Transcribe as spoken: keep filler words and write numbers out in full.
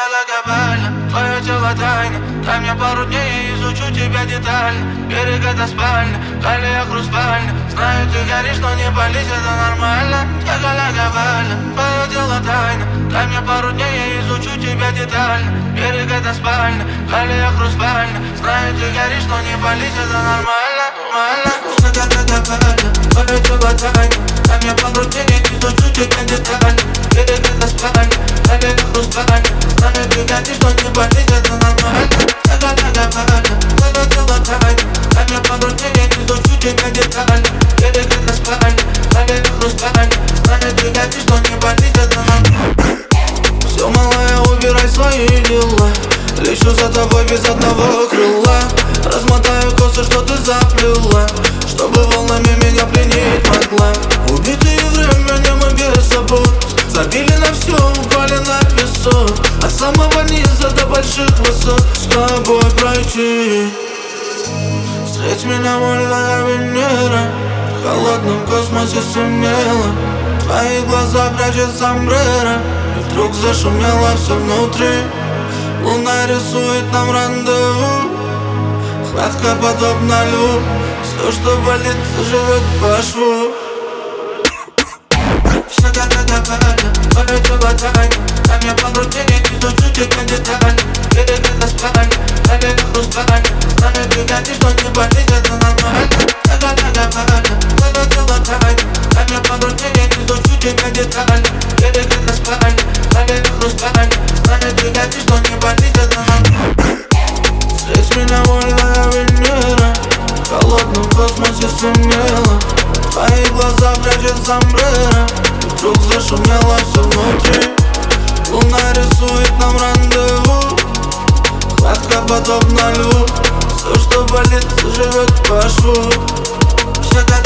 Шоколада больно, твое тело тайна. Дай мне пару дней, я изучу тебя детально. Берег это спальня, талия хрустальня. Знаю, ты горишь, но не болеть, это нормально. Шоколада больно, твое тело тайна. Дай мне пару дней, я изучу тебя детально. Берег это спальня, талия хрустальня. Знаю, ты горишь, но не болеть, это нормально, нормально. Шоколада больно, твое тело тайна. Дай мне пару дней, я изучу тебя детально. Берег это спальня, талия хрустальня. Знаю, ты горишь, но не болеть, это нормально. Шоколада больно, твое тело тайна. Дай мне пару дней, я изучу тебя детально. Берег это спальня, талия хрустальня. Знаю, ты горишь, но не болеть, это нормально. Все, малая, убирай свои дела. Лечу за тобой без одного крыла. Размотаю косы, что ты заплела, чтобы волнами меня пленить могла. Убитые временем и без забот, забили на все, упали на песок. От самого низа до больших высот с тобой пройти. Встреть меня, мольная Венера, в холодном космосе сумела. Твои глаза прячет сомбреро, и вдруг зашумело все внутри. Луна рисует нам рандеву, хватка подобна льву. Все, что болит, заживет по шву. Шоколада больно, твое тело тайна. Дай мне пару дней, я изучу тебя детально. Берег это спальня, талия хрустальня. Знаю, ты горишь, но не болеть, это нормально. Шоколада больно, твое тело тайна. Дай мне пару дней, я изучу тебя детально. Берег это спальня, талия хрустальня. Знаю, ты горишь, но не болеть, это нормально. Встреть меня, вольная Венера, в холодном космосе сумела. Твои глаза прячет сомбреро, и вдруг зашумело все внутри. Луна рисует нам рандеву, хватка подобна льву. Все, что болит, заживет по шву.